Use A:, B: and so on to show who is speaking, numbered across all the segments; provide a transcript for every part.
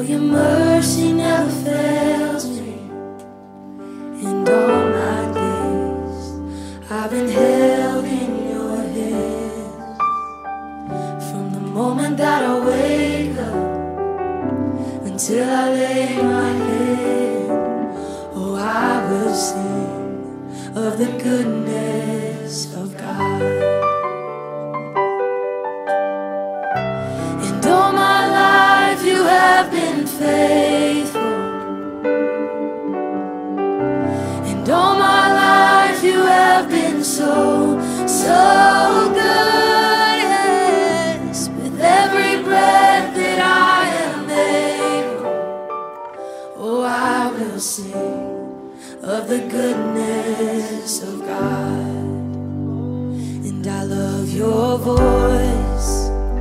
A: Your mercy never fails me. And all my days I've been held in your hands. From the moment that I wake up until I lay my head, oh, I will sing of the goodness of God. And all my life you have been faithful. And all my life you have been so, so good. Yes, with every breath that I am able, oh, I will sing of the goodness of God. And I love your voice,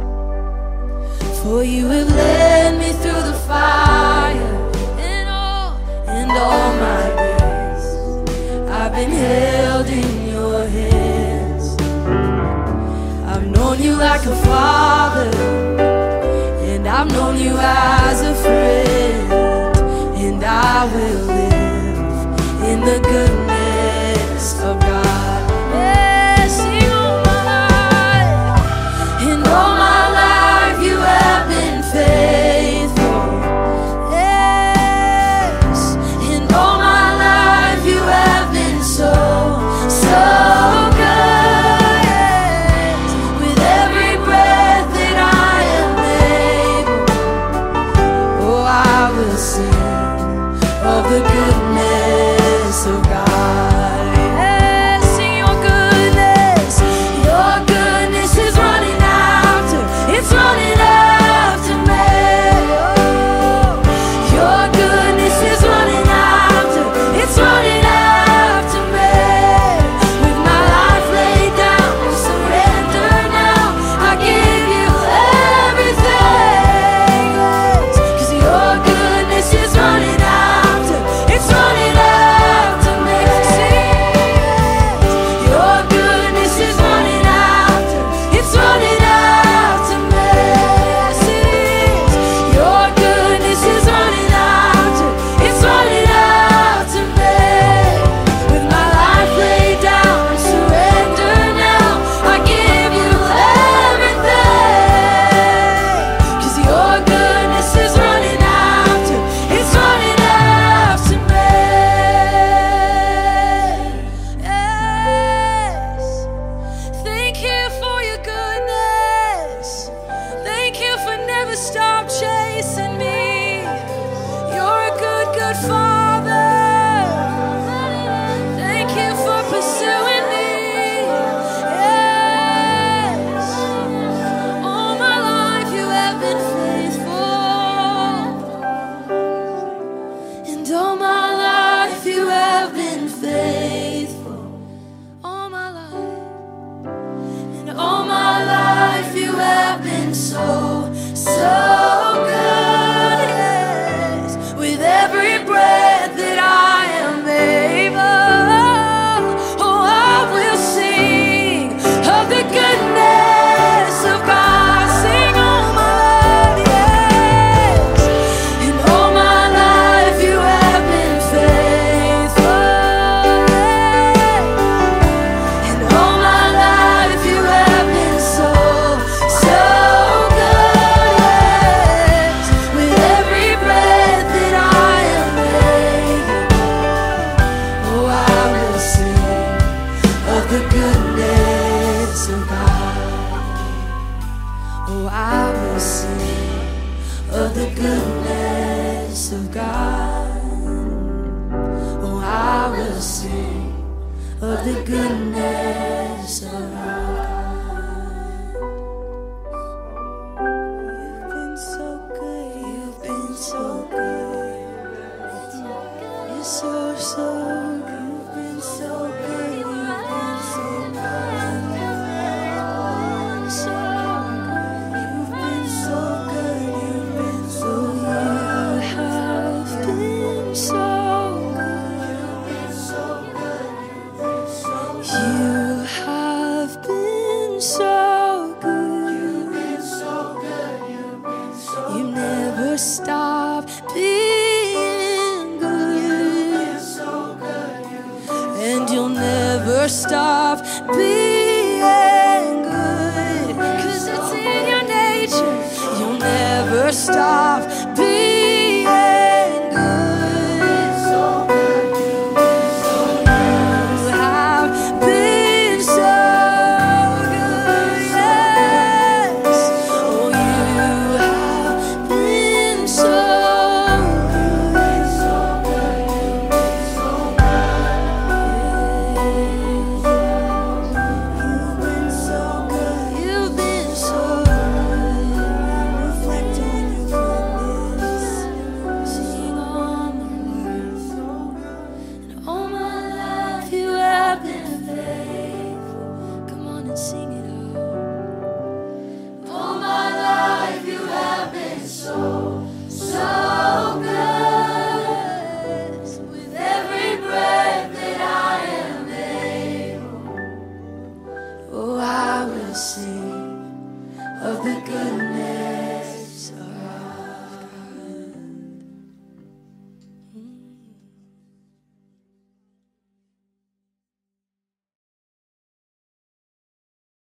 A: for you have led me through the fire. And all my days I've been held in your hands. I've known you like a father, and I've known you as a friend. And I will live in the goodness of God. Yes, sing all my life. And all my life you have been faithful. Yes, and all my life you have been so, so good. Yes, with every breath that I am able, oh, I will sing of the goodness of God. Yes, sing your goodness. Your goodness is running after, it's running after me. Oh, your goodness is running after, it's running after me. With my life laid down, I surrender now. I give you everything. Yes, 'cause your goodness is running after, it's running after me. Sing it. Your goodness is running after, it's running after me. Yes, it is. Your goodness is running after, it's running after me. With my life laid down, I surrender now. I give you everything. 'Cause your goodness is running after, it's running after me. Yes. Thank you for your goodness. Thank you for never stop chasing me. You're a good, good Father. Thank you for pursuing me. Yes. All my life you have been faithful. And all my life you have been faithful. All my life. And all my life you have been so, so good. Yes. With every breath that I am able, oh, I will sing of the goodness of God. Sing all my life, yes. And all my life you have been faithful. And all my life you have been so, so good. Yes. With every breath that I am able, oh, I will sing of the goodness of God. Oh, I will sing of the goodness of God. Oh, I will sing of the goodness of God. You've been so good, you've been so good. You're so, so good. You've been so good, you've been so good. So good. You've been so good, you've been so good. You have been so good. You have been so good. You've never stopped being good, 'cause it's in your nature. You'll never stop